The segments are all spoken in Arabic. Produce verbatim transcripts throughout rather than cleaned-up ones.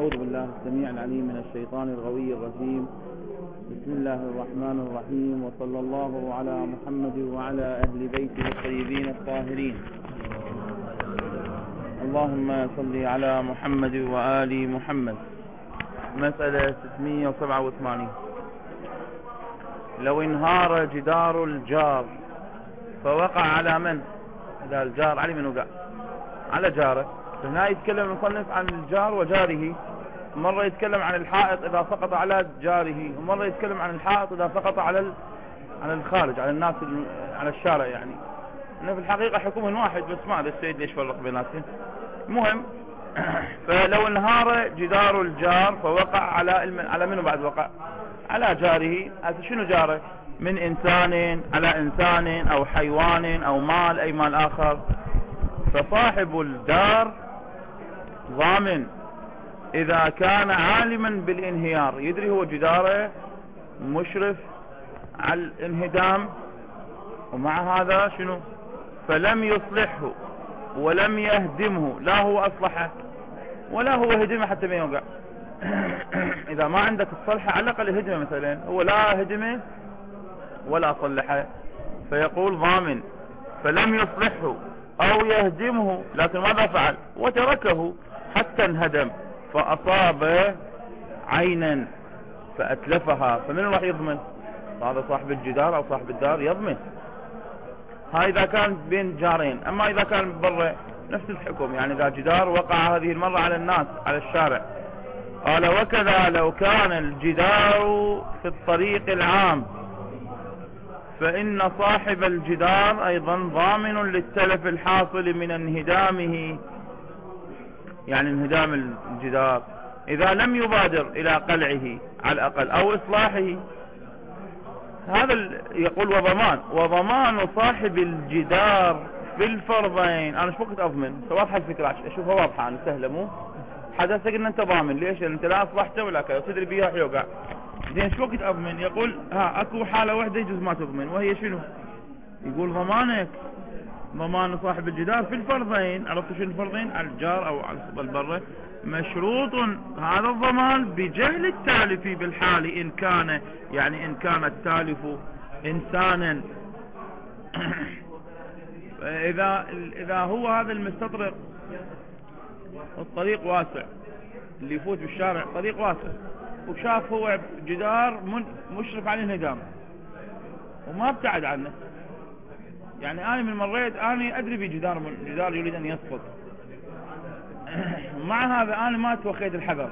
أعوذ بالله السميع العليم من الشيطان الغوي الرجيم. بسم الله الرحمن الرحيم، وصلى الله على محمد وعلى أهل بيته الطيبين الطاهرين. اللهم صل على محمد وآل محمد. مسألة ستمائة وسبعة وثمانين. لو انهار جدار الجار فوقع على من؟ إذا الجار علي من وقع على جاره. هنا يتكلم المصنف عن الجار وجاره، مرة يتكلم عن الحائط إذا سقط على جاره، ومرة يتكلم عن الحائط إذا سقط على على الخارج، على الناس على الشارع. يعني إنه في الحقيقة حكم واحد، بس ما أدري السيد ليش فرق بيناتهم. المهم فلو انهار جدار الجار فوقع على على منه بعد وقع؟ على جاره. هذا شنو جاره؟ من إنسان على إنسان أو حيوان أو مال، أي مال آخر. فصاحب الدار ضامن إذا كان عالما بالانهيار، يدري هو جداره مشرف على الانهدام، ومع هذا شنو؟ فلم يصلحه ولم يهدمه، لا هو أصلحه ولا هو هدمه حتى ما يوقع. إذا ما عندك الصلحة على الأقل هدمه، مثلا هو لا هدمه ولا صلحه، فيقول ضامن. فلم يصلحه أو يهدمه، لكن ماذا فعل؟ وتركه حتى انهدم فأصاب عينا فأتلفها، فمن راح يضمن؟ هذا صاحب الجدار أو صاحب الدار يضمن. هاي إذا كان بين جارين. أما إذا كان برا نفس الحكم، يعني إذا جدار وقع هذه المرة على الناس على الشارع. قال وكذا لو كان الجدار في الطريق العام فإن صاحب الجدار أيضا ضامن للتلف الحاصل من انهدامه، يعني انهدام الجدار، إذا لم يبادر إلى قلعه على الأقل أو إصلاحه. هذا يقول وضمان وضمان صاحب الجدار في الفرضين. أنا شو وقت أضمن؟ واضحة الفكرة، أشوفها واضحة، أنا سهلة مو حدثك إن أنت ضامن. ليش؟ أنت لا أصلحته ولا كذا، تدري بيها يوقع. زين شو وقت أضمن؟ يقول ها أكو حالة واحدة يجوز ما تضمن، وهي شنو؟ يقول ضمانك ضمان صاحب الجدار في الفرضين. عرفت شنو الفرضين؟ على الجار أو على البر. مشروط هذا الضمان بجهل التالف بالحال، إن كان يعني إن كان التالف إنسانا. إذا إذا هو هذا المستطرق الطريق واسع، اللي يفوت بالشارع طريق واسع، وشاف هو جدار مشرف على الانهدام وما ابتعد عنه. يعني أنا من مريت أنا أدري بجدار جدار يريد أن يسقط، مع هذا أنا ما توخيت الحذر.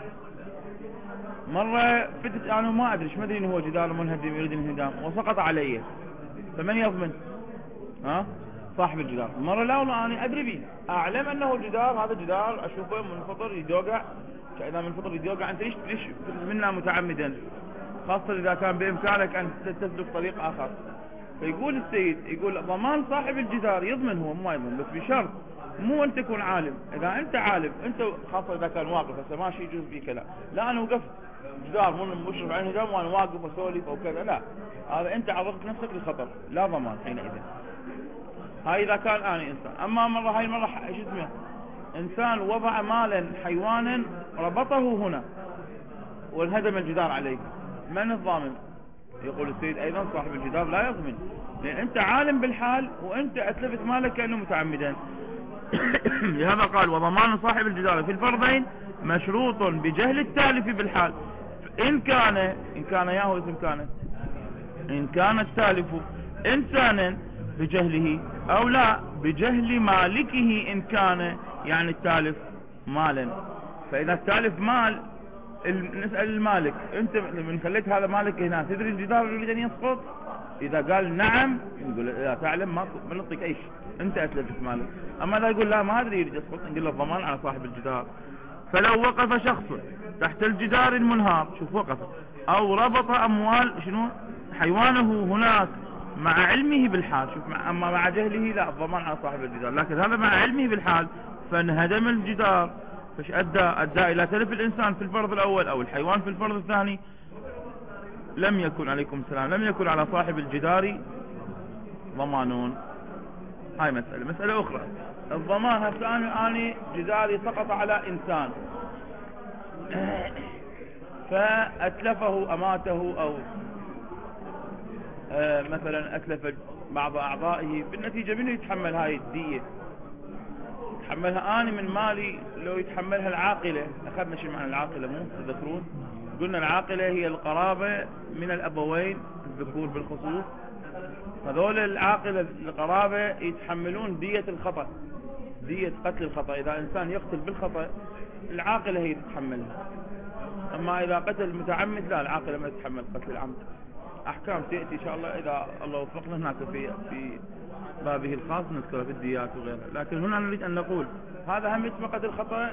مرة فتت أنا ما أدري، ما أدري إنه هو جدار منهدم يريد الانهدام وسقط علي، فمن يضمن؟ ها؟ صاحب الجدار. مرة لا والله أنا أدري به، أعلم أنه جدار، هذا جدار أشوفه منفطر يدوقع، إذا منفطر يدوقع أنت ليش ليش منا متعمدا، خاصة إذا كان بإمكانك أن تسلك طريق آخر. فيقول السيد، يقول ضمان صاحب الجدار يضمن، هو ما يضمن، بس بشرط مو أن تكون عالم. إذا أنت عالم أنت، خاصة إذا كان واقف، هسه ماشي يجوز بي كلام، لا أنا وقفت جدار من مشرف على الانهدام وأنا واقف وسولف أو كذا، لا، هذا أنت عرضت نفسك للخطر، لا ضمان حينئذ. هاي إذا كان أنا إنسان. أما مرة هاي مرة إيش اسمه؟ إنسان وضع مالا حيوانا ربطه هنا وانهدم الجدار عليه، من الضامن؟ يقول السيد أيضا صاحب الجدار لا يضمن، لأن أنت عالم بالحال وأنت أتلفت مالك كأنه متعمدا. لهذا قال وضمان صاحب الجدار في الفرضين مشروط بجهل التالف بالحال. إن كان إن كان ياهو اسم كان إن كان التالف إنسانا بجهله، أو لا بجهل مالكه إن كان، يعني التالف مالا. فإذا التالف مال نسأل المالك، أنت من خليت هذا مالك هنا تدري الجدار يريد أن يسقط؟ إذا قال نعم نقول لا تعلم ما نعطيك أي شيء، أنت أتلفت مالك. أما إذا يقول لا ما أدري يريد يسقط، نقول له الضمان على صاحب الجدار. فلو وقف شخص تحت الجدار المنهار، شوف وقف، أو ربط أموال شنو حيوانه هناك مع علمه بالحال، شوف مع أما مع جهله لا، الضمان على صاحب الجدار، لكن هذا مع علمه بالحال فانهدم الجدار، فش أدى أدى إلى تلف الإنسان في الفرض الأول أو الحيوان في الفرض الثاني، لم يكن عليكم السلام لم يكن على صاحب الجدار ضمانون. هاي مسألة. مسألة أخرى الضمان. هسه أنا أنا جداري سقط على إنسان، فأتلفه أماته أو آه مثلا أتلف بعض أعضائه، بالنتيجة منه يتحمل هاي الدية؟ يتحملها أنا من مالي لو يتحملها العاقلة. أخذنا شيء معنى العاقلة مو تذكرون؟ قلنا العاقلة هي القرابة من الأبوين الذكور بالخصوص، هذول العاقلة القرابة يتحملون دية الخطأ، دية قتل الخطأ. إذا إنسان يقتل بالخطأ العاقلة هي تتحملها، أما إذا قتل متعمد لا، العاقلة ما تتحمل قتل العمد. أحكام تأتي إن شاء الله إذا الله وفقنا هناك في في بابه الخاص نذكره في الديات وغيرها. لكن هنا نريد أن نقول هذا هم اسمه قتل خطأ.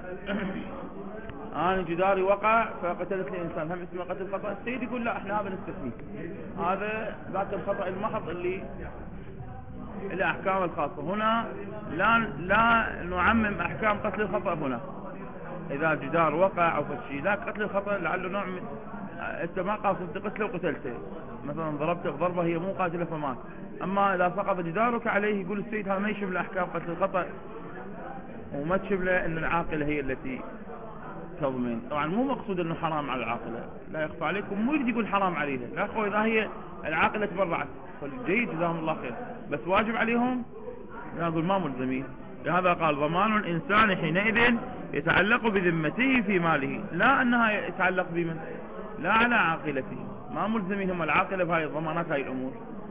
أنا جداري وقع فقتلت لي إنسان، هم اسمه قتل خطأ. السيد يقول لا، إحنا هذا نستثنيه، هذا ذاك الخطأ المحض اللي اللي أحكام الخاصة. هنا لا لا نعمم أحكام قتل الخطأ. هنا إذا جدار وقع أو فشي، لا قتل الخطأ لعله نوع من أنت ما قاصدت قتله وقتلته، مثلا ضربته بضربة هي مو قاتلة فمات. أما إذا سقط جدارك عليه يقول السيد هذا ما يشمل أحكام قتل الخطأ، وما تشمله أن العاقلة هي التي تضمن. طبعا مو مقصود أنه حرام على العاقلة، لا يخفى عليكم، مو يريد يقول حرام عليها، لا أخوة، إذا هي العاقلة تبرعت جيد جزاهم الله خير، بس واجب عليهم لا، أقول ما ملزمين. لهذا قال ضمان الإنسان حينئذ يتعلق بذمته في ماله، لا أنها يتعلق بمن، لا على عاقلته، ما ملزمين هم العاقلة بهاي الضمانات هاي الأمور.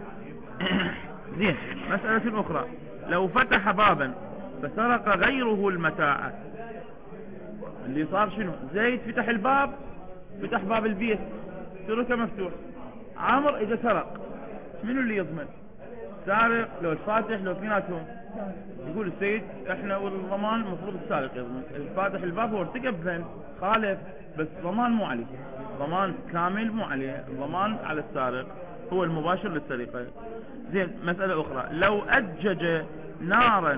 زين. مسألة أخرى، لو فتح بابا فسرق غيره المتاع، اللي صار شنو؟ زيد فتح الباب، فتح باب البيت تركه مفتوح، عمر إذا سرق منو اللي يضمن؟ سارق لو الفاتح لو اثنيناتهم؟ يقول السيد احنا والضمان المفروض السارق يضمن، الفاتح الباب هو ارتكب ذنب خالف بس ضمان مو عليه، ضمان كامل مو عليه، الضمان على السارق هو المباشر للسرقة. زين. مسألة أخرى، لو أجج نارا،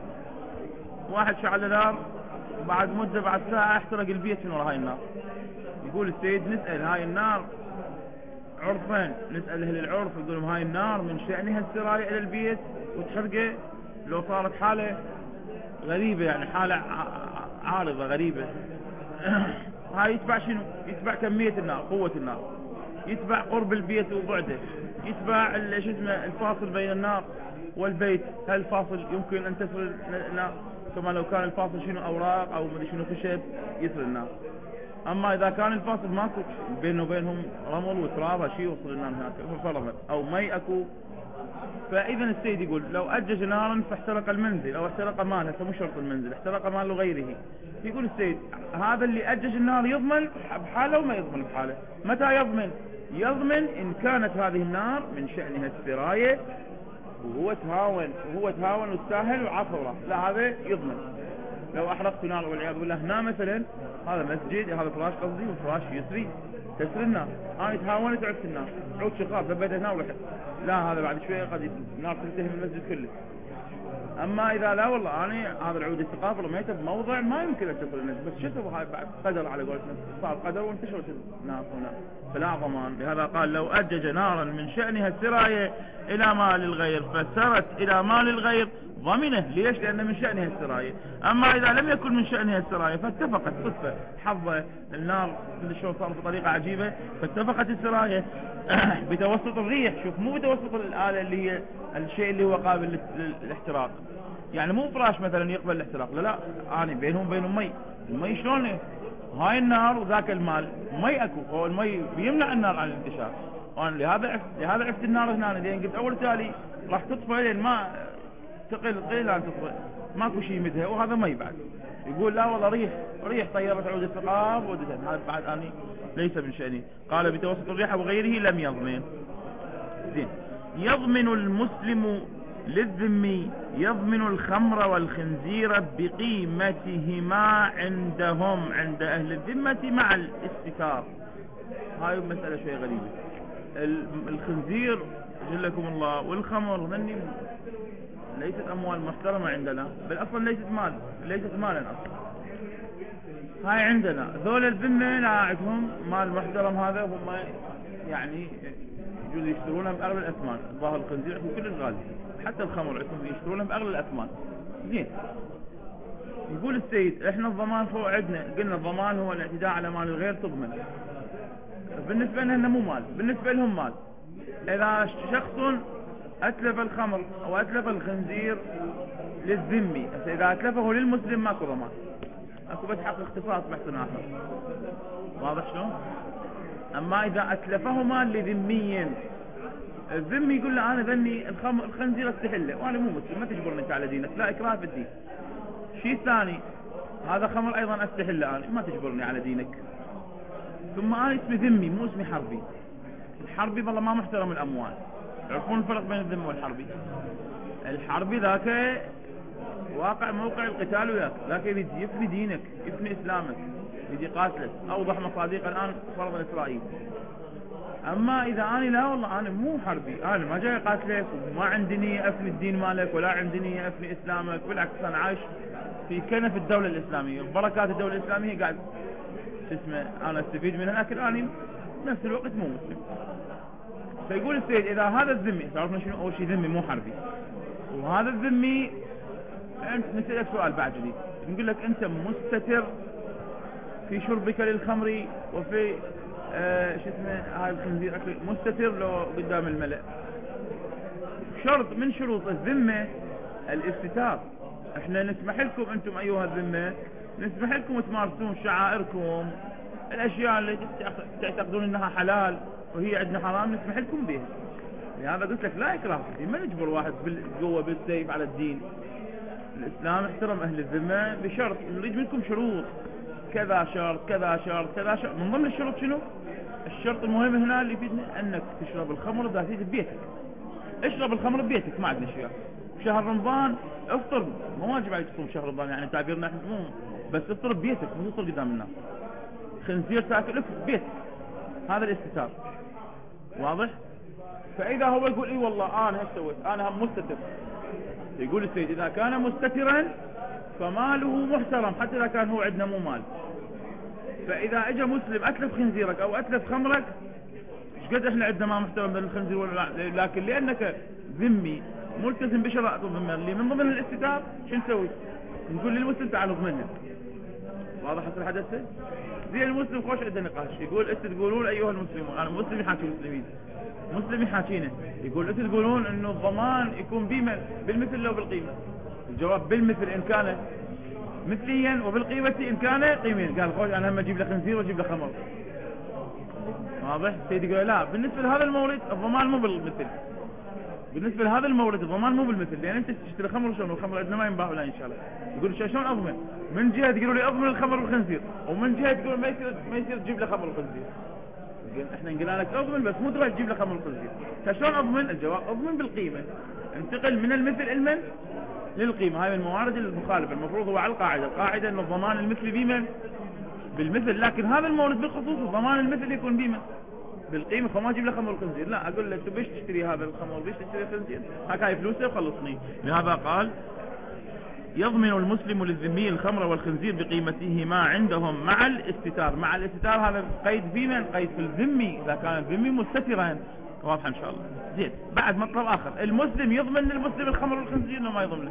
واحد شعل نار وبعد مدة بعد ساعة احترق البيت من وراء هاي النار، يقول السيد نسأل هاي النار عرفين، نسأل أهل العرف يقول لهم هاي النار من شأنها السراية إلى البيت وتحرقه، لو صارت حالة غريبة يعني حالة عارضة غريبة هاي يتبع شنو؟ يتبع كمية النار، قوة النار، يتبع قرب البيت وبعده، يتبع شو اسمه الفاصل بين النار والبيت، هل الفاصل يمكن أن تسر النار؟ كما لو كان الفاصل شنو أوراق أو مدري شنو خشب يسر النار. أما إذا كان الفاصل ماكو بينه وبينهم رمل وتراب شيء يوصل النار هناك فرمل أو مي أكو، فإذا السيد يقول لو أجج نارا فاحترق المنزل أو احترق مال، هسه مو شرط المنزل، احترق مال غيره، يقول السيد هذا اللي أجج النار يضمن بحاله وما يضمن بحاله. متى يضمن؟ يضمن إن كانت هذه النار من شأنها السراية وهو تهاون وهو تهاون واستاهل وعفوه، لا هذا يضمن. لو أحرقت نار والعياذ بالله هنا مثلا، هذا مسجد، هذا فراش قصدي وفراش يسري تسر النار، أنا تهاونت وعدت النار، عود شغال ثبت النار ورحت، لا هذا بعد شوية قد النار تلتهم المسجد كله. أما إذا لا والله أنا هذا العود الثقافة رميته بموضع ما يمكن أن تصل الناس، بس شتوا هاي بعد قدر على قولتنا، صار قدر وانتشرت النار هنا فلا ضمان. لهذا قال لو أجج نارا من شأنها السراية إلى مال الغير فسرت إلى مال الغير ضمنه، ليش؟ لأن من شأنها السراية. أما إذا لم يكن من شأنها السراية فاتفقت صدفة حظة النار كل شيء صار بطريقة عجيبة، فاتفقت السراية بتوسط الريح، شوف مو بتوسط الآلة اللي هي الشيء اللي هو قابل للاحتراق، يعني مو فراش مثلا يقبل الاحتراق، لا لا أنا بينهم بينهم مي، المي شلون هاي النار وذاك المال مي أكو، هو المي بيمنع النار عن الانتشار، وأنا لهذا عفت لهذا عفت النار هنا، لأن قلت أول تالي راح تطفى لين ما تقل قيل أن تطفى ماكو شيء مدها، وهذا مي بعد. يقول لا والله ريح ريح طيرت عود الثقاب ودتها، هذا بعد أني ليس من شأني. قال بتوسط الريح وغيره لم يضمن. زين. يضمن المسلم للذمي يضمن الخمر والخنزير بقيمتهما عندهم عند أهل الذمة مع الاستكار. هاي مسألة شوية غريبة. الخنزير جلكم الله والخمر ذني ليست أموال محترمة عندنا، بل أصلا ليست مال، ليست مالا أصلا. هاي عندنا ذول الذمة لا عندهم مال محترم، هذا هم يعني يجوز يشترونها بأغلى الأثمان، ظاهر الخنزير في كل الغالي، حتى الخمر عندهم يشترونها بأغلى الأثمان. زين. يقول السيد احنا الضمان فوق عندنا، قلنا الضمان هو الاعتداء على مال الغير تضمن. بالنسبة لنا انه مو مال، بالنسبة لهم مال. اذا شخص اتلف الخمر او اتلف الخنزير للذمي، اذا اتلفه للمسلم ماكو ضمان، اكو بس حق اختصاص بحث اخر. واضح شلون؟ اما اذا اتلفه مال لذمي، الذمي يقول له انا ذني الخنزير استحله وانا مو مسلم، ما تجبرني انت على دينك، لا اكراه في الدين. شيء ثاني، هذا خمر ايضا استحله انا، ما تجبرني على دينك. ثم انا اسمي ذمي مو اسمي حربي. الحربي والله ما محترم الاموال. يعرفون الفرق بين الذمي والحربي؟ الحربي ذاك واقع موقع القتال وياك، ذاك يريد يفني دينك، يفني اسلامك، يجي قاتلك. اوضح مصادق الان فرض اسرائيل. اما اذا انا لا والله انا مو حربي، انا ما جاي اقاتلك وما عندي نيه افني الدين مالك ولا عندي نيه افني اسلامك، بالعكس انا عايش في كنف الدوله الاسلاميه، بركات الدوله الاسلاميه قاعد شو اسمه انا استفيد منها، لكن انا بنفس الوقت مو مسلم. فيقول السيد اذا هذا الذمي، تعرفون شنو اول شيء ذمي مو حربي، وهذا الذمي انت نسألك سؤال بعد جديد، نقول لك انت مستتر في شربك للخمر وفي آه شو اسمه هاي الخنزير مستتر لو قدام الملأ. شرط من شروط الذمة الاستتار. احنا نسمح لكم انتم ايها الذمة، نسمح لكم تمارسون شعائركم، الاشياء اللي تعتقدون انها حلال وهي عندنا حرام نسمح لكم بها. لهذا قلت لك لا اكراه في الدين، ما نجبر واحد بالقوة بالسيف على الدين. الاسلام احترم اهل الذمة بشرط، نريد منكم شروط، كذا شرط كذا شرط كذا شرط. من ضمن الشروط شنو؟ الشرط المهم هنا اللي يفيدنا انك تشرب الخمر ذاتي ببيتك. اشرب الخمر ببيتك ما عندنا شيء. شهر رمضان افطر، مو واجب عليك تصوم شهر رمضان، يعني تعبيرنا احنا مو، بس افطر ببيتك مو تفطر قدام الناس. خنزير تاكل افطر ببيتك، هذا الاستتار. واضح؟ فاذا هو يقول اي والله انا هيك سويت، انا هم مستتر، يقول السيد اذا كان مستترا فماله محترم حتى اذا كان هو عندنا مو مال. فاذا اجى مسلم اتلف خنزيرك او اتلف خمرك، ايش قد احنا عندنا ما محترم بالخنزير ولا لا، لكن لانك ذمي ملتزم بشرائط الذمه اللي من ضمن الاستتار، شو نسوي؟ نقول للمسلم تعال اضمنها. واضح الحدث؟ زي المسلم خوش عنده نقاش، يقول انت تقولون ايها المسلمون، انا مسلم يحاكي المسلمين، مسلم يحاكينا، يقول انت تقولون انه الضمان يكون بما بالمثل لو بالقيمه. الجواب بالمثل ان كان مثليا وبالقيمه ان كان قيمين. قال خوش انا هم اجيب له خنزير واجيب له خمر. واضح؟ سيدي يقول لا، بالنسبه لهذا المورد الضمان مو بالمثل، بالنسبه لهذا المورد الضمان مو بالمثل، لان انت تشتري خمر شلون والخمر عندنا ما ينباع ولا ان شاء الله. يقول شلون اضمن؟ من جهه تقولوا لي اضمن الخمر والخنزير، ومن جهه تقول ما يصير ما يصير تجيب له خمر والخنزير. احنا قلنا لك اضمن بس مو تروح تجيب له خمر والخنزير. فشلون اضمن؟ الجواب اضمن بالقيمه، انتقل من المثل المن للقيمه. هاي من الموارد المخالفه، المفروض هو على القاعده، القاعده ان الضمان المثلي بمن؟ بالمثل، لكن هذا المورد بالخصوص الضمان المثل يكون بمن؟ بالقيمه. فما اجيب له خمر الخنزير، لا اقول له انت بيش تشتري هذا الخمر بيش تشتري الخنزير، هاي فلوسه وخلصني. لهذا قال يضمن المسلم للذمي الخمر والخنزير بقيمتهما عندهم مع الاستتار. مع الاستتار هذا قيد في من؟ قيد في الذمي، اذا كان الذمي مستترا. واضح ان شاء الله. زين، بعد مطلب اخر، المسلم يضمن للمسلم الخمر والخنزير ولا ما يضمن له؟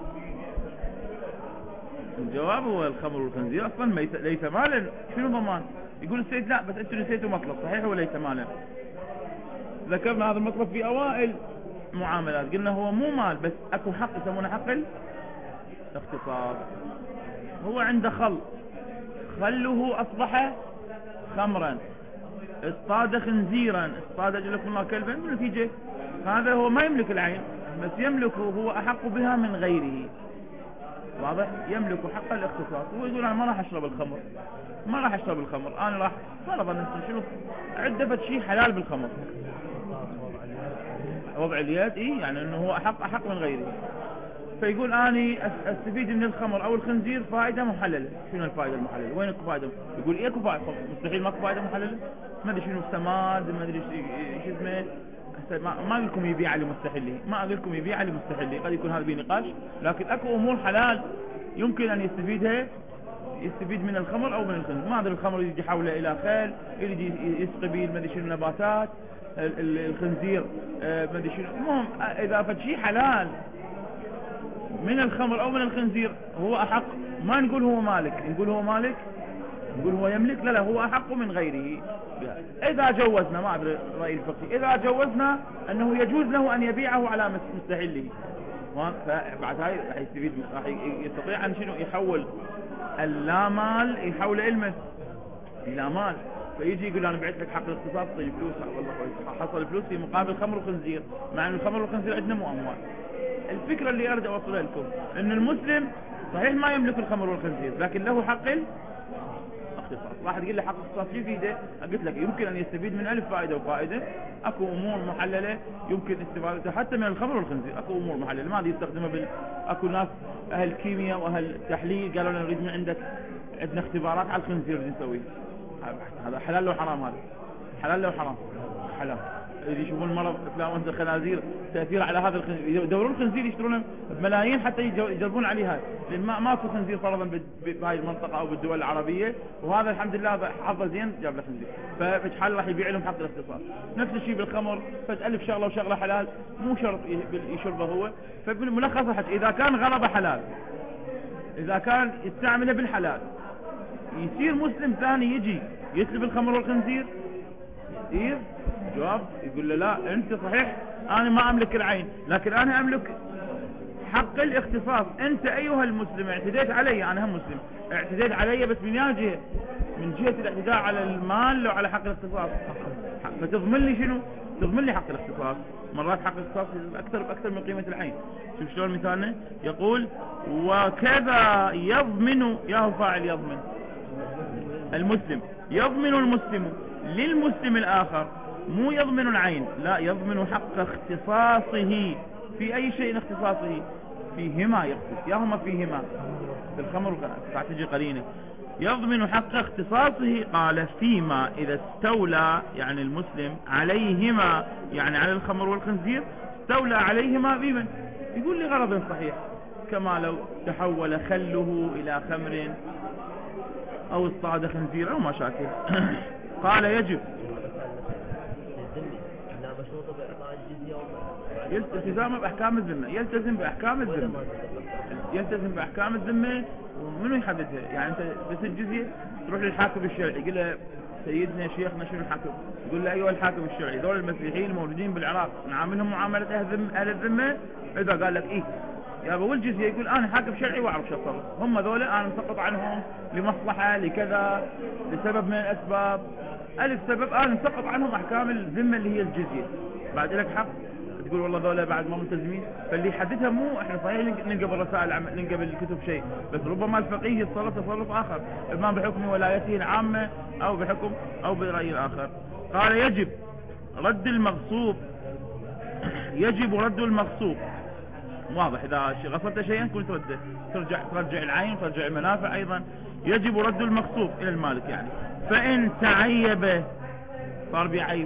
الجواب هو الخمر والخنزير اصلا ليس مالا، شنو ضمان؟ يقول السيد لا بس انتم نسيتوا مطلب، صحيح هو ليس مالا. ذكرنا هذا المطلب في اوائل معاملات، قلنا هو مو مال بس اكو حق يسمونه حق الاختصاص. هو عنده خل، خله اصبح خمرا، اصطاد خنزيرا، اصطاد اجل لكم الله كلبا، بالنتيجه هذا هو ما يملك العين بس يملكه، هو احق بها من غيره. واضح؟ يملك حق الاختصاص. هو يقول انا ما راح اشرب الخمر، ما راح اشرب الخمر، انا راح فرضا شنو عدة شيء حلال بالخمر، وضع اليد، اي يعني انه هو احق احق من غيره. فيقول اني استفيد من الخمر او الخنزير فائده محلله. شنو الفائده المحلله؟ وين اكو فائده؟ يقول ايه اكو فائده؟ مستحيل ماكو فائده محلله. ما ادري شنو السماد، ما ادري شو اسمه، ما ما اقول لكم يبيع على مستحلي، ما اقول لكم يبيع على مستحلي، قد يكون هذا بنقاش، لكن اكو امور حلال يمكن ان يستفيدها، يستفيد من الخمر او من الخنزير. ما ادري الخمر يجي يحوله الى خيل، يجي يسقي به ما ادري شنو نباتات، الخنزير ما ادري شنو، المهم اذا فد شيء حلال من الخمر او من الخنزير هو احق. ما نقول هو مالك، نقول هو مالك، نقول هو يملك، لا لا هو احق من غيره. اذا جوزنا، ما ادري راي الفقهي، اذا جوزنا انه يجوز له ان يبيعه على مستحله، فبعد هاي راح يستفيد، راح يستطيع ان شنو يحول اللا مال يحول علمه الى مال. فيجي يقول انا بعت لك حق الاختصاص، طيب فلوس، والله حصل فلوس في مقابل خمر وخنزير، مع ان الخمر والخنزير عندنا مو اموال. الفكره اللي ارجع اوصلها لكم ان المسلم صحيح ما يملك الخمر والخنزير، لكن له حق الاختصاص. واحد يقول لي حق الاختصاص في ايده، قلت لك يمكن ان يستفيد من الف فائده وفائده. اكو امور محلله يمكن استفادتها حتى من الخمر والخنزير، اكو امور محلله ما يستخدمها بال... اكو ناس اهل كيمياء واهل تحليل قالوا لنا نريد من عندك، عندنا اختبارات على الخنزير بدي نسويها. هذا حلال لو حرام؟ هذا حلال لو حرام؟ حلال. إذا يشوفون المرض افلام الخنازير تاثير على هذا الخنزير، يدورون الخنزير يشترونه بملايين حتى يجربون عليه هذا، لان ما ماكو خنزير فرضا بهاي المنطقه او بالدول العربيه، وهذا الحمد لله حظه زين جاب له خنزير، فبحال راح يبيع لهم حق الاختصاص. نفس الشيء بالخمر، فد ألف شغله وشغله حلال، مو شرط يشربه هو. فبالملخص الحكي اذا كان غلبه حلال، اذا كان يستعمله بالحلال، يصير مسلم ثاني يجي يسلب الخمر والخنزير، يصير جواب يقول له لا انت صحيح انا ما املك العين، لكن انا املك حق الاختصاص. انت ايها المسلم اعتديت علي، انا هم مسلم اعتديت علي، بس من اي جهه؟ من جهه الاعتداء على المال وعلى حق الاختصاص، فتضمن لي شنو؟ تضمن لي حق الاختصاص. مرات حق الاختصاص اكثر باكثر من قيمه العين. شوف شلون مثالنا يقول وكذا يضمن، ياهو فاعل يضمن، المسلم يضمن المسلم للمسلم الآخر، مو يضمن العين، لا يضمن حق اختصاصه. في أي شيء اختصاصه؟ فيهما يختص، ياهما فيهما بالخمر فتجي قرينة. يضمن حق اختصاصه، قال فيما إذا استولى، يعني المسلم عليهما، يعني على الخمر والخنزير، استولى عليهما بمن؟ يقول لي غرض صحيح، كما لو تحول خله إلى خمر او اصطاد خنزير او ما شاكل. قال يجب التزامه باحكام الذمه، يلتزم باحكام الذمه، يلتزم باحكام الذمه. ومنو يحددها؟ يعني انت بس الجزيه تروح للحاكم الشرعي، يقول له سيدنا شيخنا شنو الحكم؟ يقول له ايها الحاكم الشرعي، ذول المسيحيين الموجودين بالعراق نعاملهم معامله اهل الذمه؟ اذا قال لك ايه يا ابو الجزيه، يقول انا حاكم شرعي واعرف شو اتصرف، هم ذولا انا مسقط عنهم لمصلحه لكذا لسبب من الاسباب، الف سبب انا مسقط عنهم احكام الذمه اللي هي الجزيه. بعد لك حق تقول والله ذولا بعد ما ملتزمين، فاللي يحددها مو احنا. صحيح نلقى بالرسائل نلقى بالكتب شيء، بس ربما الفقيه يتصرف تصرف اخر، اما بحكم ولايته العامه او بحكم او براي الاخر. قال يجب رد المغصوب، يجب رد المغصوب. واضح، اذا غصبت شيئا كنت ترده، ترجع ترجع العين وترجع المنافع ايضا. يجب رد المغصوب الى المالك يعني. فان تعيب، صار بعيب،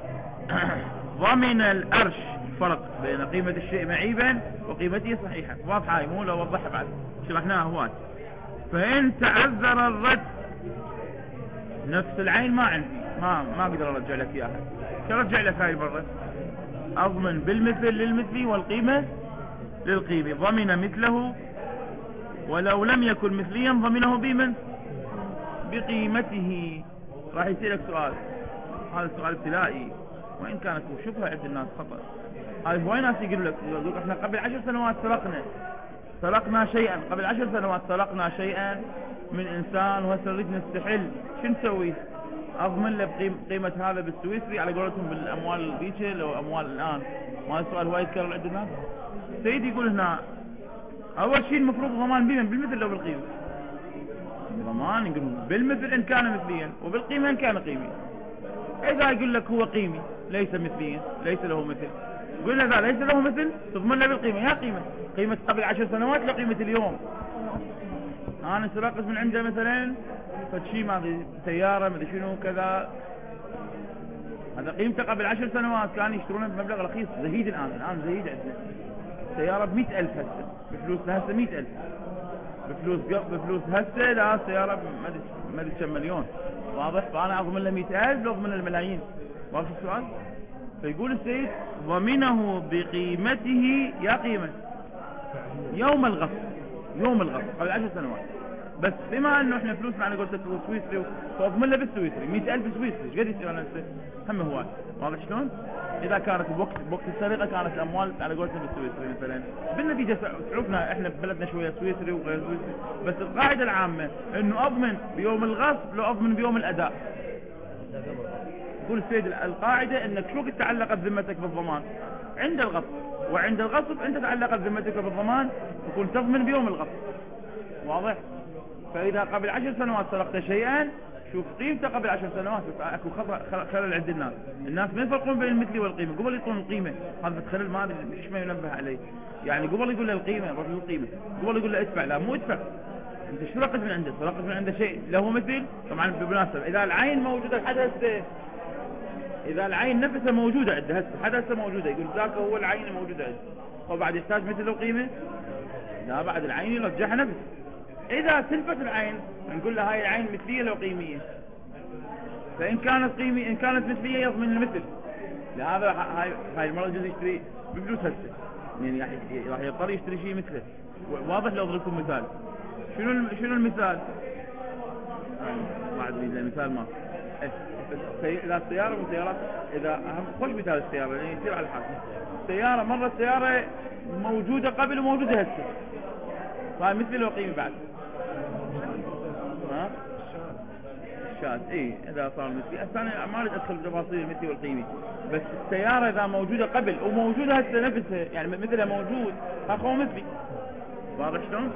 ضمن الارش، فرق بين قيمة الشيء معيبا وقيمته صحيحة، واضحة هاي مو لو وضحها بعد شرحناها هواي. فان تعذر الرد، نفس العين ما عندي، ما ما اقدر ارجع لك اياها، ترجع لك هاي المرة، اضمن بالمثل للمثل والقيمة للقيمة. ضمن مثله ولو لم يكن مثليا ضمنه بمن؟ بقيمته. راح يسألك سؤال، هذا السؤال ابتلائي وإن كانت شبهة عند الناس خطأ. هاي هواي ناس يقولوا لك يقول احنا قبل عشر سنوات سرقنا سرقنا شيئا، قبل عشر سنوات سرقنا شيئا من انسان وهسه نريد نستحل، شو نسوي؟ اضمن له بقيمة هذا بالسويسري على قولتهم بالاموال ذيك لو اموال الان. ما السؤال هواي يتكرر عند الناس. سيدي يقول هنا اول شيء المفروض ضمان بمن؟ بالمثل لو بالقيمة. ضمان يقول بالمثل ان كان مثليا وبالقيمة ان كان قيمي. اذا يقول لك هو قيمي ليس مثليا ليس له مثل، قلنا ذا ليس له مثل تضمن له بالقيمة. يا قيمة قيمة قبل عشر سنوات لقيمة اليوم. انا سرقت من عنده مثلا فشي ما ادري سيارة ما ادري شنو كذا، هذا قيمته قبل عشر سنوات كانوا يشترونه بمبلغ رخيص زهيد. الان الان زهيد عندنا سيارة بمئة الف هسه بفلوسنا هسه مئة الف بفلوس بفلوس هسه لا سيارة ما ادري ما ادري كم مليون. واضح؟ فانا اضمن له مئة الف لو اضمن الملايين. واضح السؤال؟ فيقول السيد ضمنه بقيمته. يا قيمة يوم الغصب، يوم الغصب قبل عشر سنوات. بس بما انه احنا فلوسنا انا قلت لك سويسري فاضمن له بالسويسري مئة ألف سويسري ايش قد يصير؟ انا هم هواي واضح شلون؟ اذا كانت بوقت بوقت السرقه كانت الاموال على قولتنا بالسويسري مثلا، بالنتيجه عرفنا احنا ببلدنا شويه سويسري وغير سويسري، بس القاعده العامه انه اضمن بيوم الغصب لو اضمن بيوم الاداء. يقول السيد القاعده انك شو وقت تعلقت ذمتك بالضمان؟ عند الغصب، وعند الغصب انت تعلقت ذمتك بالضمان تكون تضمن بيوم الغصب. واضح؟ فاذا قبل عشر سنوات سرقت شيئا شوف قيمته قبل عشر سنوات، اكو خلل عند الناس، الناس ما يفرقون بين المثلي والقيمه، قبل يعطون القيمه هذا خلل ما ادري ليش ما ينبه عليه، يعني قبل يقول له القيمه روح للقيمه، قبل يقول له ادفع، لا مو ادفع، انت شو سرقت من عنده؟ سرقت من عنده شيء له مثل. طبعا بالمناسبه اذا العين موجوده الحدث، اذا العين نفسها موجوده عنده هسه حدثها موجوده، يقول ذاك هو العين الموجوده عنده، هو بعد يحتاج مثل وقيمه؟ لا بعد العين يرجعها نفس. اذا تلفت العين نقول له هاي العين مثليه لو قيميه، فان كانت قيميه ان كانت مثليه يضمن المثل. لهذا هاي هاي المره الجزء يشتري بفلوس هسه، يعني راح يضطر يشتري شيء مثله. واضح لو اضرب لكم مثال. شنو شنو المثال؟ ما ادري اذا المثال ما اذا السياره من سيارات، اذا اهم خوش مثال السياره يعني يصير على الحال. سياره مرت سياره موجوده قبل وموجوده هسه، فهي مثل لو قيمه بعد. ها؟ الشاذ اي اذا صار مثلي، انا ما اريد ادخل بتفاصيل المثلي والقيمي، بس السياره اذا موجوده قبل وموجوده هسه نفسها يعني مثلها موجود هو مثلي. واضح شلون؟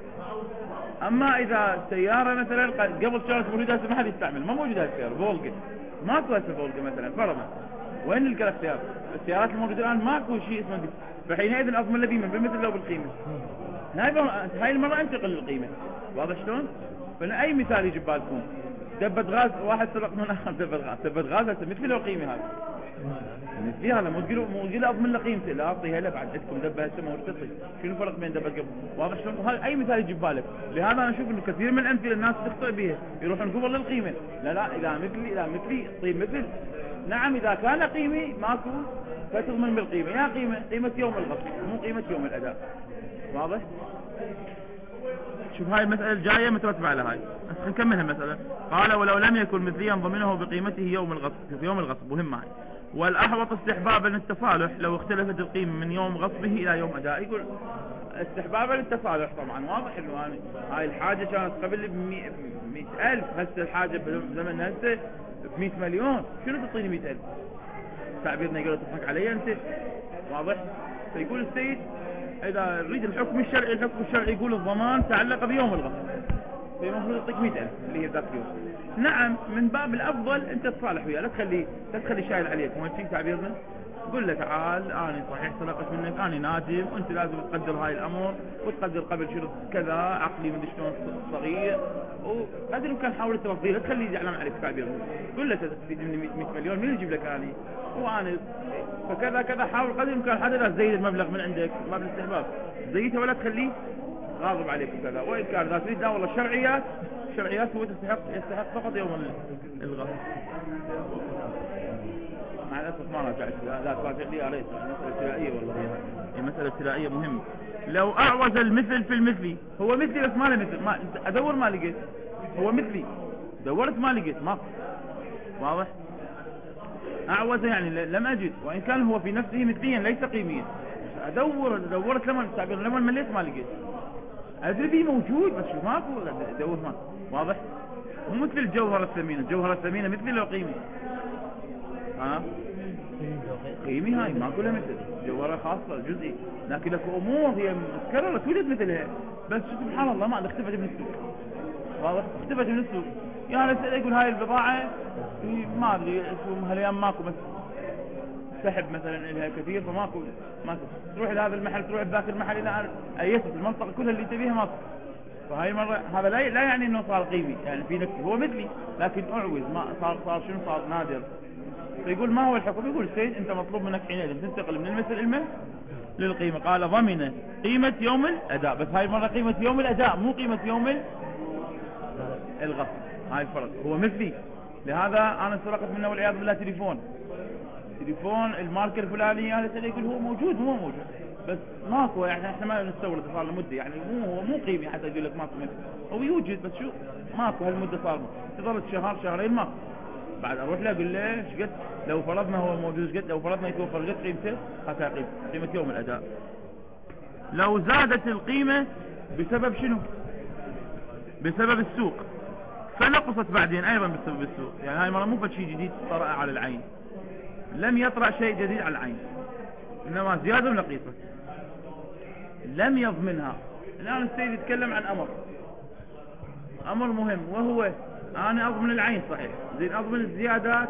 اما اذا سياره مثلا قبل كانت موجوده هسه ما حد يستعمل، ما موجوده السياره فولجا، ماكو هسه فولجا مثلا فرضا، وين نلقى السياره؟ السيارات الموجوده الان ماكو شيء اسمه مثل، فحينئذ اضمن له بيمن بالمثل لو بالقيمه. هاي هاي المره انتقل للقيمه. واضح شلون؟ فاي مثال يجي ببالكم، دبة غاز واحد سرق من اخر دبة غاز، دبة غاز هسه مثل لو قيمه هذا مثلي، هذا مو تقولوا مو تقولوا اضمن له قيمته، لا اعطيها له بعد عندكم دبة هسه موجوده تصير، شنو الفرق بين دبة قبل؟ واضح شلون؟ هذا اي مثال يجي ببالك. لهذا انا اشوف انه كثير من الامثله الناس تخطئ بها، يروحون قبل للقيمه، لا لا اذا مثلي اذا مثلي طيب مثل. نعم اذا كان قيمي ماكو فتضمن بالقيمه، يا قيمه قيمه يوم الغصب مو قيمه يوم الاداء. واضح؟ شوف هاي المسألة الجاية مترتبة على هاي، بس نكملها المسألة. قال ولو لم يكن مثليا ضمنه بقيمته يوم الغصب، في يوم الغصب مهمة هاي. والأحوط استحبابا للتصالح لو اختلفت القيمة من يوم غصبه إلى يوم أداء. يقول استحبابا للتصالح، طبعا واضح انه هاي هاي الحاجة كانت قبل بمئة ألف، هسه الحاجة بزمن هسه بمئة مليون، شنو تعطيني مئة ألف؟ تعبيرنا يقول تضحك علي أنت. واضح؟ فيقول السيد إذا نريد الحكم الشرعي، الحكم الشرعي يقول الضمان تعلق بيوم الغصب، فالمفروض يعطيك مئة ألف اللي هي ذاك اليوم. نعم من باب الأفضل أنت تصالح وياه، لا تخلي لا تخلي شايل عليك، وين فيك تعبيرنا؟ قل له تعال أنا صحيح سرقت منك، أنا نادم، وأنت لازم تقدر هاي الأمر وتقدر قبل شنو كذا عقلي من شلون صغير، وقدر الإمكان حاول ترضيه، لا تخليه زعلان عليك تعبيرنا. قل له تريد مني مئة مليون، مين يجيب لك أنا؟ وأنا فكذا كذا، حاول قدر الإمكان حتى لا تزيد المبلغ من عندك، باب الاستحباب زيته ولا تخليه غاضب عليك وكذا. وإن كان إذا تريد لا والله الشرعيات الشرعيات هو تستحق يستحق فقط يوم الغصب. مع الأسف ما رجعت، لا تراجع لي عليه، مسألة ابتدائية والله، هي مسألة ابتدائية مهمة. لو أعوز المثل في المثلي، هو مثلي بس ما له مثل، ما أدور ما لقيت، هو مثلي دورت ما لقيت، ما واضح؟ أعوز يعني لم أجد، وإن كان هو في نفسه مثليا ليس قيميا، أدور دورت لما التعبير لما مليت ما لقيت، أدري فيه موجود بس شو ماكو أدور ما. واضح؟ مو مثل الجوهرة الثمينة، الجوهرة الثمينة مثلي لو قيمي، ها قيمي هاي ما كلها مثل، جوهرة خاصة جزئي، لكن اكو امور هي متكررة توجد مثلها، بس سبحان الله ما اختفت من السوق. واضح؟ اختفت من السوق. يعني اسال يقول هاي البضاعة ما ادري هالايام ماكو، بس سحب مثلا لها كثير فماكو، ماكو تروح لهذا المحل تروح لذاك المحل الى ايست المنطقة كلها اللي تبيها ماكو. فهاي مرة هذا لا لا يعني انه صار قيمي، يعني في نفسي هو مثلي لكن اعوز ما صار صار شنو صار نادر. فيقول ما هو الحكم؟ يقول السيد انت مطلوب منك حينئذ تنتقل من المثل المه للقيمة. قال ضمن قيمة يوم الاداء، بس هاي المرة قيمة يوم الاداء مو قيمة يوم الغصب، هاي الفرق. هو مثلي، لهذا انا سرقت منه والعياذ بالله تليفون، تليفون الماركة الفلانية، هذا يقول هو موجود مو موجود، بس ماكو، يعني احنا ما نستورد صار له مده، يعني مو هو مو قيمي حتى يقول لك ماكو منه، هو يوجد بس شو ماكو هالمده صار تظل شهر شهرين ماكو. بعد اروح له اقول له ايش قد لو فرضنا هو موجود قد لو فرضنا يتوفر قد قيمته هاتها قيمه قيمه يوم الاداء. لو زادت القيمه بسبب شنو؟ بسبب السوق، فنقصت بعدين ايضا بسبب السوق. يعني هاي المره مو فشي جديد طرأ على العين، لم يطرأ شيء جديد على العين، انما زياده ونقيصه لم يضمنها. الان السيد يتكلم عن امر امر مهم، وهو انا اضمن العين صحيح، زين اضمن الزيادات.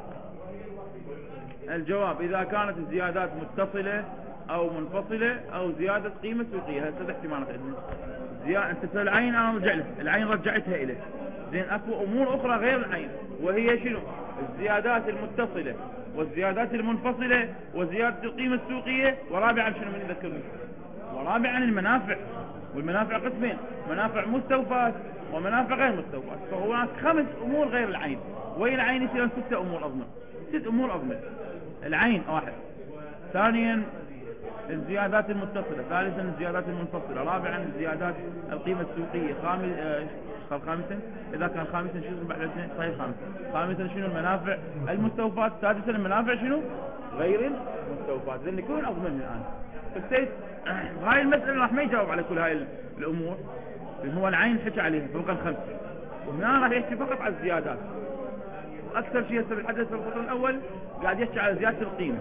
الجواب اذا كانت الزيادات متصله او منفصله او زياده قيمه سوقيه. هسه ثلاث احتمالات عندنا. زياده انت العين انا رجع له العين رجعتها اليه، زين اكو امور اخرى غير العين وهي شنو؟ الزيادات المتصله والزيادات المنفصله وزياده القيمه السوقيه. ورابعا شنو من يذكرني؟ ورابعا المنافع، والمنافع قسمين، منافع مستوفاة ومنافع غير مستوفاة. فهناك خمس امور غير العين، وهي العين يصير ستة امور اضمن، ست امور اضمن. العين واحد، ثانيا الزيادات المتصلة، ثالثا الزيادات المنفصلة، رابعا الزيادات القيمة السوقية، خامس آه خامسا اذا كان خامسا شنو بعد الاثنين صحيح خامسا، خامسا شنو المنافع المستوفاة، سادسا المنافع شنو غير المستوفاة. لان يكون اضمن الان. فالسيد هاي المسألة راح ما يجاوب على كل هاي الامور، هو العين حكى عليها فوق الخمسة، وهنا راح يحكي فقط على الزيادات. واكثر شيء هسه بالحدث في الفصل الاول قاعد يحكي على زيادة القيمة.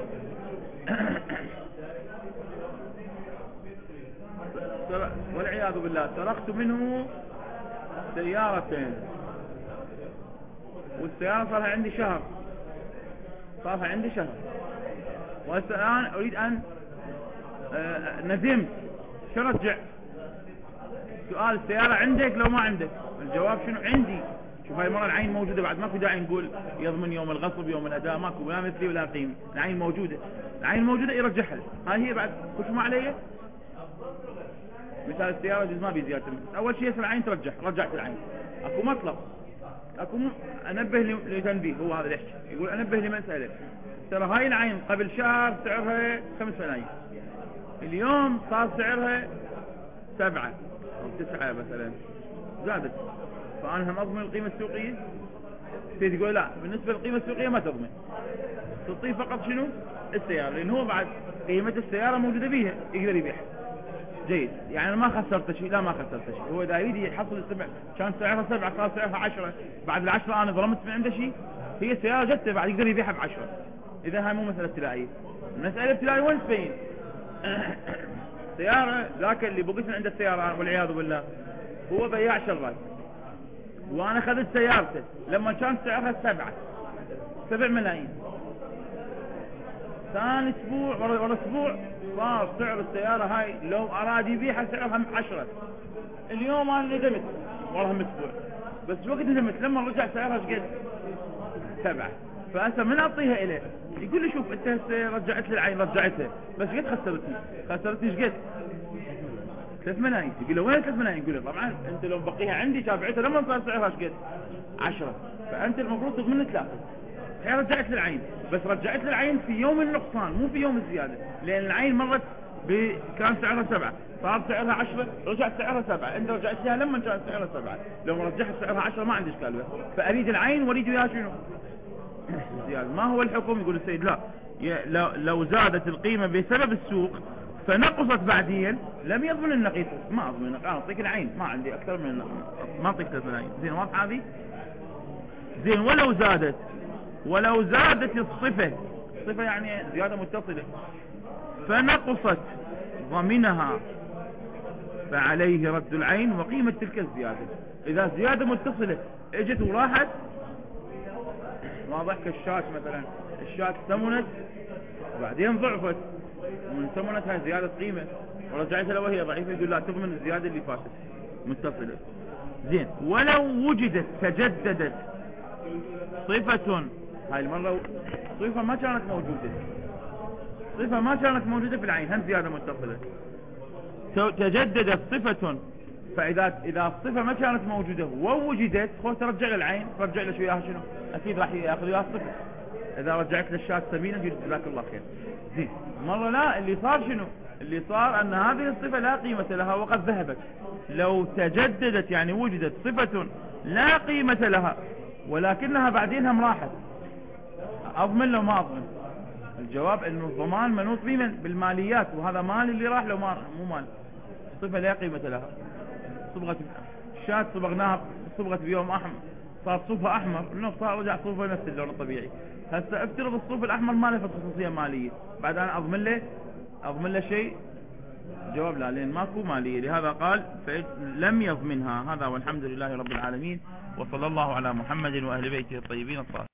والعياذ بالله سرقت منه سيارتين، والسيارة صارها عندي شهر، صارها عندي شهر، وهسه الان اريد ان آه ندمت، شو رجع؟ سؤال السيارة عندك لو ما عندك؟ الجواب شنو؟ عندي. شوف هاي المرة العين موجودة، بعد ماكو داعي نقول يضمن يوم الغصب يوم الاداء، ماكو لا مثلي ولا قيمي، العين موجودة، العين موجودة يرجعها. هاي هي بعد كل ما علي مثال السيارة جزء ما بيزيادة. اول شيء اسم العين ترجح، رجعت العين. اكو مطلب، اكو م... انبه لتنبيه، هو هذا يحكي يقول انبه لمسألة. ترى هاي العين قبل شهر سعرها خمس ملايين، اليوم صار سعرها سبعة او تسعة مثلا، زادت، فانا هم اضمن القيمة السوقية؟ تيجي تقول لا، بالنسبة للقيمة السوقية ما تضمن، تعطيه فقط شنو؟ السيارة، لان هو بعد قيمة السيارة موجودة بيها يقدر يبيعها. جيد، يعني ما خسرت شيء، لا ما خسرت شيء. هو اذا يريد يحصل السبع، كان سعرها سبعة صار سعرها عشرة، بعد العشرة انا ظلمت من عنده شيء، هي السيارة جت بعد يقدر يبيعها بعشرة. اذا هاي مو مسألة ابتلائية. المسألة ابتلائية وين تبين؟ سيارة ذاك اللي بقيت من عنده السيارة والعياذ بالله هو بياع شغال، وانا اخذت سيارته لما كان سعرها سبعة سبع ملايين، ثاني اسبوع ورا اسبوع صار سعر السيارة هاي لو اراد يبيعها سعرها عشرة. اليوم انا ندمت وراهم اسبوع، بس وقت ندمت لما رجع سعرها ايش قد؟ سبعة. فهسه من اعطيها اليه يقول لي شوف انت هسه رجعت لي العين رجعتها، بس قد خسرتني؟ خسرتني ايش قد؟ ثلاث ملايين. يقول له وين ثلاث ملايين؟ يقول له طبعا انت لو بقيها عندي شافعتها لما صار سعرها ايش قد؟ عشرة، فانت المفروض تضمن ثلاثة. هي رجعت للعين، بس رجعت للعين في يوم النقصان مو في يوم الزيادة، لان العين مرت ب... كان سعرها سبعة صار سعرها عشرة، رجعت سعرها سبعة، انت رجعت لها لما كان سعرها سبعة، لو رجعت سعرها عشرة ما عندي اشكال. فاريد العين واريد وياها شنو؟ زيادة. ما هو الحكم؟ يقول السيد لا، لو, لو زادت القيمة بسبب السوق فنقصت بعدين لم يضمن النقيص. ما اضمن، انا اعطيك العين ما عندي اكثر من النقيص. ما اعطيك ثلاث ملايين. زين واضحة هذه؟ زين ولو زادت ولو زادت الصفة، صفة يعني زيادة متصلة، فنقصت ضمنها فعليه رد العين وقيمة تلك الزيادة. إذا زيادة متصلة اجت وراحت، واضح كالشاة مثلا، الشاة ثمنت بعدين ضعفت، ومن ثمنتها زيادة قيمة ورجعتها لو هي ضعيفة، يقول لا تضمن الزيادة اللي فاتت متصلة. زين ولو وجدت تجددت صفة، هاي المرة صفة ما كانت موجودة، صفة ما كانت موجودة في العين هم زيادة متصلة، تجددت صفة، فإذا إذا الصفة ما كانت موجودة ووجدت خو ترجع للعين، رجع له شو وياها شنو؟ أكيد راح ياخذ وياها الصفة. إذا رجعت للشاة سمينة يقول جزاك الله خير. زين مرة لا، اللي صار شنو؟ اللي صار أن هذه الصفة لا قيمة لها وقد ذهبت. لو تجددت يعني وجدت صفة لا قيمة لها ولكنها بعدينها راحت، أضمن لو ما أضمن؟ الجواب أنه الضمان منوط بمن؟ بالماليات، وهذا مال اللي راح لو ما مو مال. صفة لا قيمة لها، صبغة شات صبغناها صبغة بيوم أحمر صار صوفها أحمر، إنه صار رجع صوفها نفس اللون الطبيعي. هسه افترض الصوف الأحمر ما له خصوصية مالية، بعد أنا أضمن له أضمن له شيء؟ جواب لا، لأن ماكو مالية، لهذا قال لم يضمنها. هذا والحمد لله رب العالمين، وصلى الله على محمد وأهل بيته الطيبين الطاهرين.